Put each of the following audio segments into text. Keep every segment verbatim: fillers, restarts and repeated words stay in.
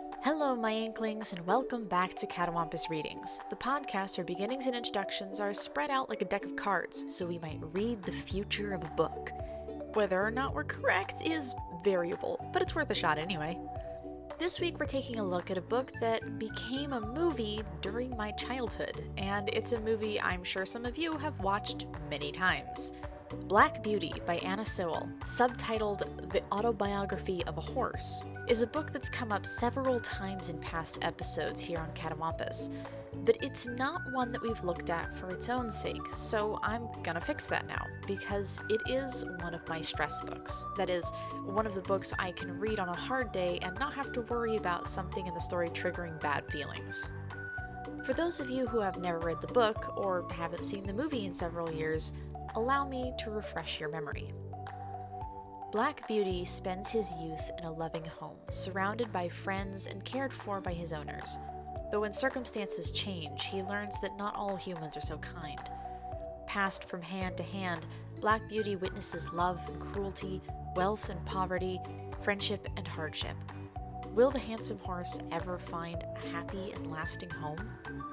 Hello, my Inklings, and welcome back to Catawampus Readings, the podcast where beginnings and introductions are spread out like a deck of cards so we might read the future of a book. Whether or not we're correct is variable, but it's worth a shot anyway. This week we're taking a look at a book that became a movie during my childhood, and it's a movie I'm sure some of you have watched many times. Black Beauty by Anna Sewell, subtitled The Autobiography of a Horse, is a book that's come up several times in past episodes here on Catawampus, but it's not one that we've looked at for its own sake, so I'm gonna fix that now, because it is one of my stress books. That is, one of the books I can read on a hard day and not have to worry about something in the story triggering bad feelings. For those of you who have never read the book, or haven't seen the movie in several years, allow me to refresh your memory. Black Beauty spends his youth in a loving home, surrounded by friends and cared for by his owners. But when circumstances change, he learns that not all humans are so kind. Passed from hand to hand, Black Beauty witnesses love and cruelty, wealth and poverty, friendship and hardship. Will the handsome horse ever find a happy and lasting home?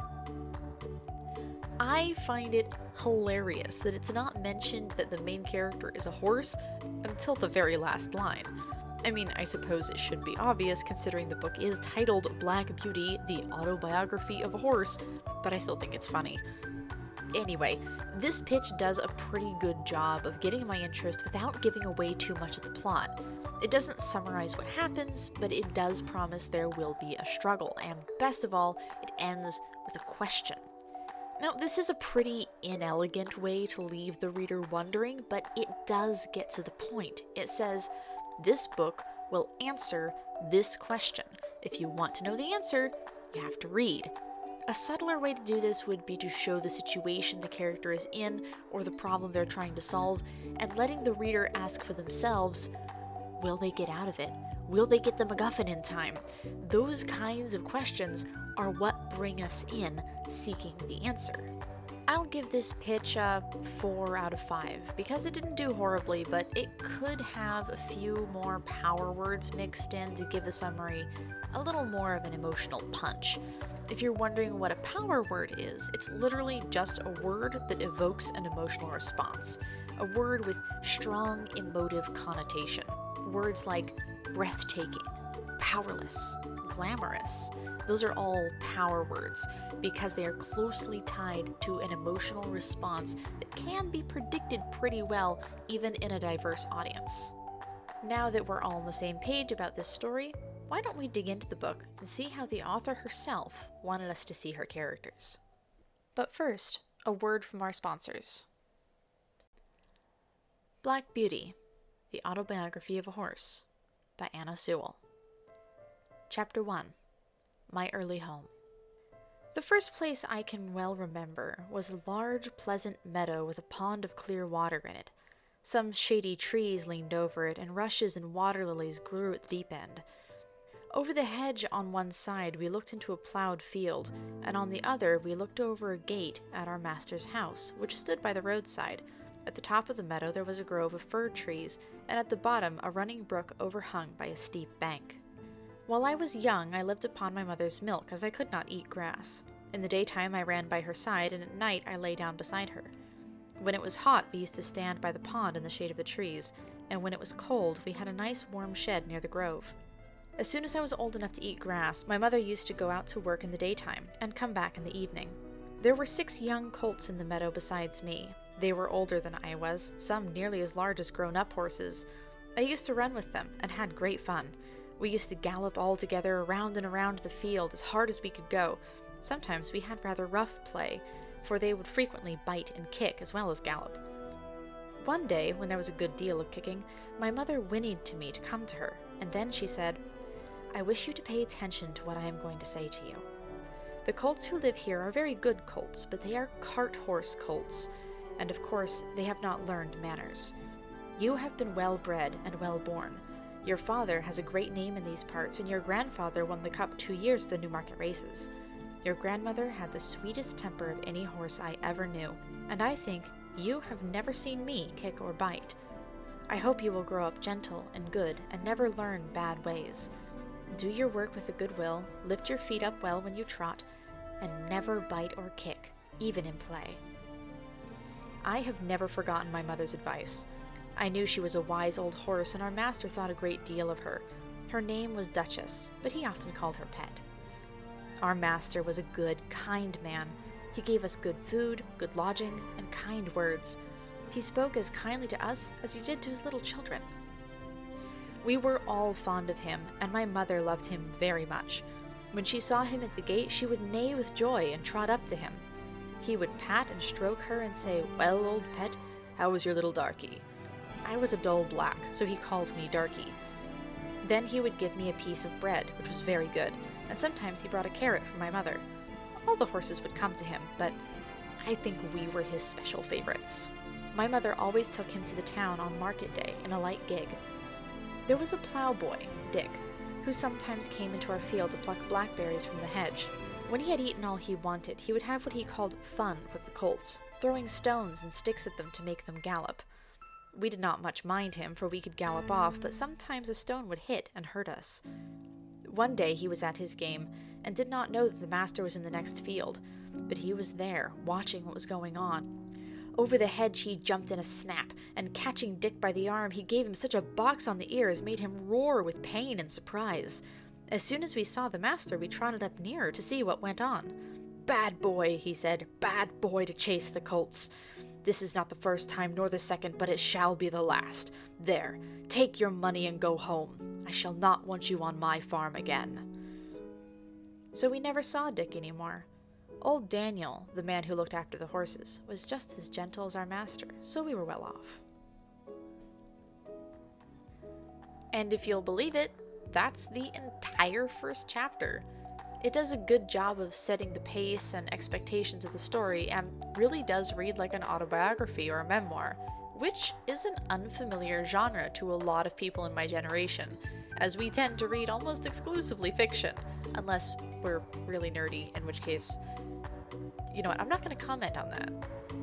I find it hilarious that it's not mentioned that the main character is a horse until the very last line. I mean, I suppose it should be obvious considering the book is titled Black Beauty, the Autobiography of a Horse, but I still think it's funny. Anyway, this pitch does a pretty good job of getting my interest without giving away too much of the plot. It doesn't summarize what happens, but it does promise there will be a struggle, and best of all, it ends with a question. Now, this is a pretty inelegant way to leave the reader wondering, but it does get to the point. It says, this book will answer this question. If you want to know the answer, you have to read. A subtler way to do this would be to show the situation the character is in or the problem they're trying to solve, and letting the reader ask for themselves, will they get out of it? Will they get the MacGuffin in time? Those kinds of questions are what bring us in seeking the answer. I'll give this pitch a four out of five because it didn't do horribly, but it could have a few more power words mixed in to give the summary a little more of an emotional punch. If you're wondering what a power word is, it's literally just a word that evokes an emotional response. A word with strong emotive connotation. Words like breathtaking, powerless, glamorous. Those are all power words because they are closely tied to an emotional response that can be predicted pretty well even in a diverse audience. Now that we're all on the same page about this story, why don't we dig into the book and see how the author herself wanted us to see her characters. But first, a word from our sponsors. Black Beauty, The Autobiography of a Horse by Anna Sewell. Chapter one. My Early Home. The first place I can well remember was a large, pleasant meadow with a pond of clear water in it. Some shady trees leaned over it, and rushes and water lilies grew at the deep end. Over the hedge on one side we looked into a plowed field, and on the other we looked over a gate at our master's house, which stood by the roadside. At the top of the meadow there was a grove of fir trees, and at the bottom a running brook overhung by a steep bank. While I was young, I lived upon my mother's milk, as I could not eat grass. In the daytime I ran by her side, and at night I lay down beside her. When it was hot, we used to stand by the pond in the shade of the trees, and when it was cold, we had a nice warm shed near the grove. As soon as I was old enough to eat grass, my mother used to go out to work in the daytime, and come back in the evening. There were six young colts in the meadow besides me. They were older than I was, some nearly as large as grown-up horses. I used to run with them, and had great fun. We used to gallop all together around and around the field as hard as we could go. Sometimes we had rather rough play, for they would frequently bite and kick as well as gallop. One day, when there was a good deal of kicking, my mother whinnied to me to come to her, and then she said, "I wish you to pay attention to what I am going to say to you. The colts who live here are very good colts, but they are cart horse colts, and of course they have not learned manners. You have been well bred and well born. Your father has a great name in these parts, and your grandfather won the cup two years at the Newmarket races. Your grandmother had the sweetest temper of any horse I ever knew, and I think you have never seen me kick or bite. I hope you will grow up gentle and good and never learn bad ways. Do your work with a good will, lift your feet up well when you trot, and never bite or kick, even in play. I have never forgotten my mother's advice. I knew she was a wise old horse, and our master thought a great deal of her. Her name was Duchess, but he often called her Pet. Our master was a good, kind man. He gave us good food, good lodging, and kind words. He spoke as kindly to us as he did to his little children. We were all fond of him, and my mother loved him very much. When she saw him at the gate, she would neigh with joy and trot up to him. He would pat and stroke her and say, "Well, old pet, how was your little darky?" I was a dull black, so he called me Darky. Then he would give me a piece of bread, which was very good, and sometimes he brought a carrot for my mother. All the horses would come to him, but I think we were his special favorites. My mother always took him to the town on market day in a light gig. There was a ploughboy, Dick, who sometimes came into our field to pluck blackberries from the hedge. When he had eaten all he wanted, he would have what he called fun with the colts, throwing stones and sticks at them to make them gallop. We did not much mind him, for we could gallop off, but sometimes a stone would hit and hurt us. One day he was at his game, and did not know that the master was in the next field, but he was there, watching what was going on. Over the hedge he jumped in a snap, and catching Dick by the arm, he gave him such a box on the ear as made him roar with pain and surprise. As soon as we saw the master, we trotted up nearer to see what went on. "Bad boy," he said, "bad boy to chase the colts. This is not the first time nor the second, but it shall be the last. There, take your money and go home. I shall not want you on my farm again." So we never saw Dick anymore. Old Daniel, the man who looked after the horses, was just as gentle as our master, so we were well off. And if you'll believe it, that's the entire first chapter. It does a good job of setting the pace and expectations of the story, and really does read like an autobiography or a memoir, which is an unfamiliar genre to a lot of people in my generation, as we tend to read almost exclusively fiction, unless we're really nerdy, in which case, you know what, I'm not going to comment on that.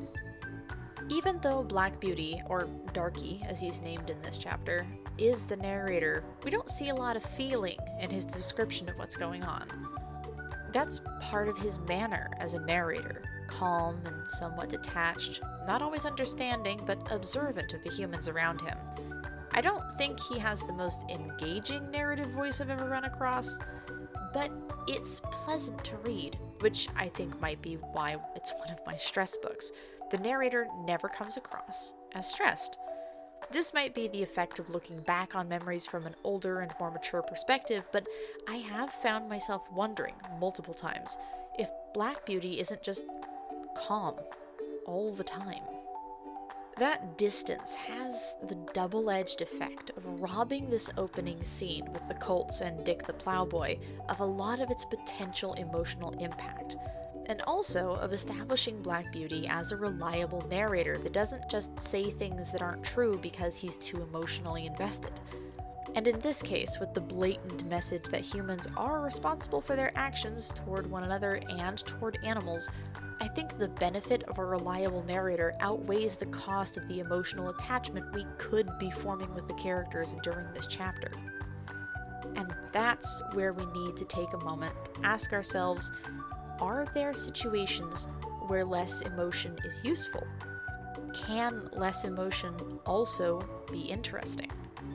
Even though Black Beauty, or Darky as he's named in this chapter, is the narrator, we don't see a lot of feeling in his description of what's going on. That's part of his manner as a narrator, calm and somewhat detached, not always understanding, but observant of the humans around him. I don't think he has the most engaging narrative voice I've ever run across, but it's pleasant to read, which I think might be why it's one of my stress books. The narrator never comes across as stressed. This might be the effect of looking back on memories from an older and more mature perspective, but I have found myself wondering multiple times if Black Beauty isn't just calm all the time. That distance has the double-edged effect of robbing this opening scene with the colts and Dick the Plowboy of a lot of its potential emotional impact, and also of establishing Black Beauty as a reliable narrator that doesn't just say things that aren't true because he's too emotionally invested. And in this case, with the blatant message that humans are responsible for their actions toward one another and toward animals, I think the benefit of a reliable narrator outweighs the cost of the emotional attachment we could be forming with the characters during this chapter. And that's where we need to take a moment to ask ourselves, are there situations where less emotion is useful? Can less emotion also be interesting?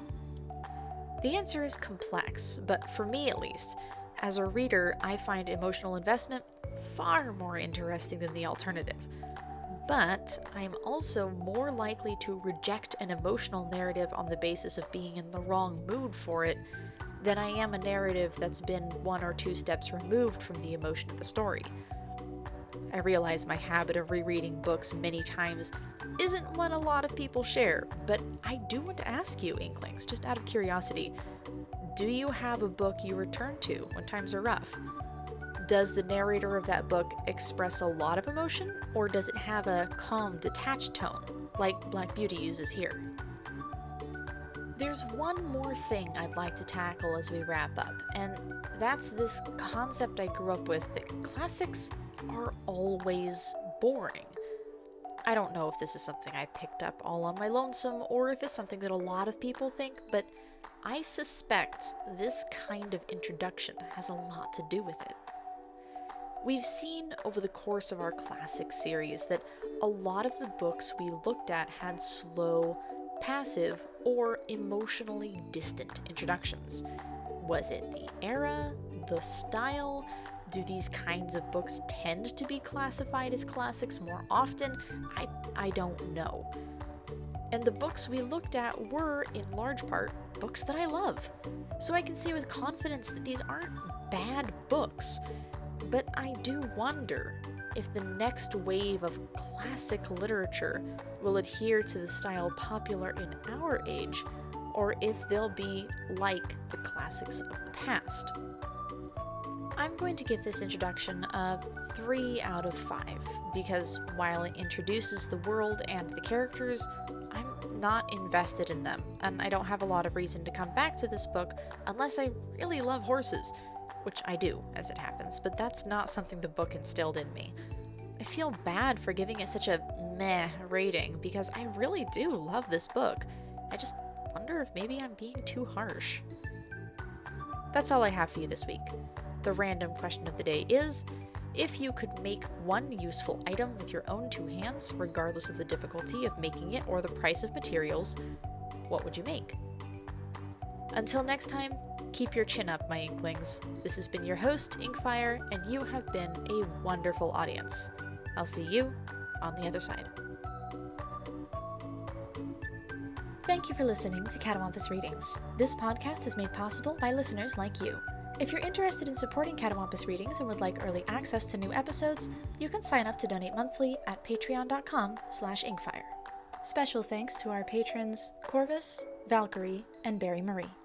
The answer is complex, but for me at least, as a reader, I find emotional investment far more interesting than the alternative. But I'm also more likely to reject an emotional narrative on the basis of being in the wrong mood for it than I am a narrative that's been one or two steps removed from the emotion of the story. I realize my habit of rereading books many times isn't one a lot of people share, but I do want to ask you, Inklings, just out of curiosity, do you have a book you return to when times are rough? Does the narrator of that book express a lot of emotion, or does it have a calm, detached tone, like Black Beauty uses here? There's one more thing I'd like to tackle as we wrap up, and that's this concept I grew up with that classics are always boring. I don't know if this is something I picked up all on my lonesome, or if it's something that a lot of people think, but I suspect this kind of introduction has a lot to do with it. We've seen over the course of our classic series that a lot of the books we looked at had slow, passive, or emotionally distant introductions. Was it the era, the style? Do these kinds of books tend to be classified as classics more often? I, I don't know. And the books we looked at were, in large part, books that I love. So I can say with confidence that these aren't bad books. But I do wonder if the next wave of classic literature will adhere to the style popular in our age, or if they'll be like the classics of the past. I'm going to give this introduction a three out of five, because while it introduces the world and the characters, I'm not invested in them, and I don't have a lot of reason to come back to this book unless I really love horses. Which I do, as it happens, but that's not something the book instilled in me. I feel bad for giving it such a meh rating, because I really do love this book. I just wonder if maybe I'm being too harsh. That's all I have for you this week. The random question of the day is, if you could make one useful item with your own two hands, regardless of the difficulty of making it or the price of materials, what would you make? Until next time, keep your chin up, my Inklings. This has been your host, Inkfire, and you have been a wonderful audience. I'll see you on the other side. Thank you for listening to Catawampus Readings. This podcast is made possible by listeners like you. If you're interested in supporting Catawampus Readings and would like early access to new episodes, you can sign up to donate monthly at patreon.com slash inkfire. Special thanks to our patrons Corvus, Valkyrie, and Barry Marie.